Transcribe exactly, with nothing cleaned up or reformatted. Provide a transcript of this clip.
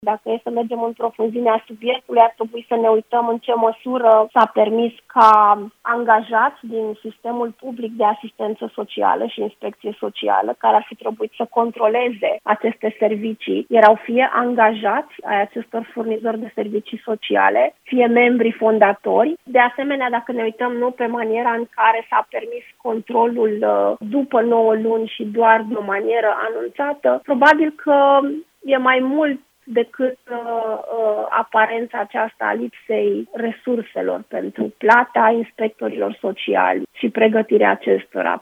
Dacă e să mergem în profunzimea subiectului, ar trebui să ne uităm în ce măsură s-a permis ca angajați din sistemul public de asistență socială și inspecție socială, care ar fi trebuit să controleze aceste servicii, erau fie angajați ai acestor furnizori de servicii sociale, fie membri fondatori. De asemenea, dacă ne uităm nu pe maniera în care s-a permis controlul după nouă luni și doar de o manieră anunțată, probabil că e mai mult decât uh, uh, aparența aceasta a lipsei resurselor pentru plata inspectorilor sociali și pregătirea acestora.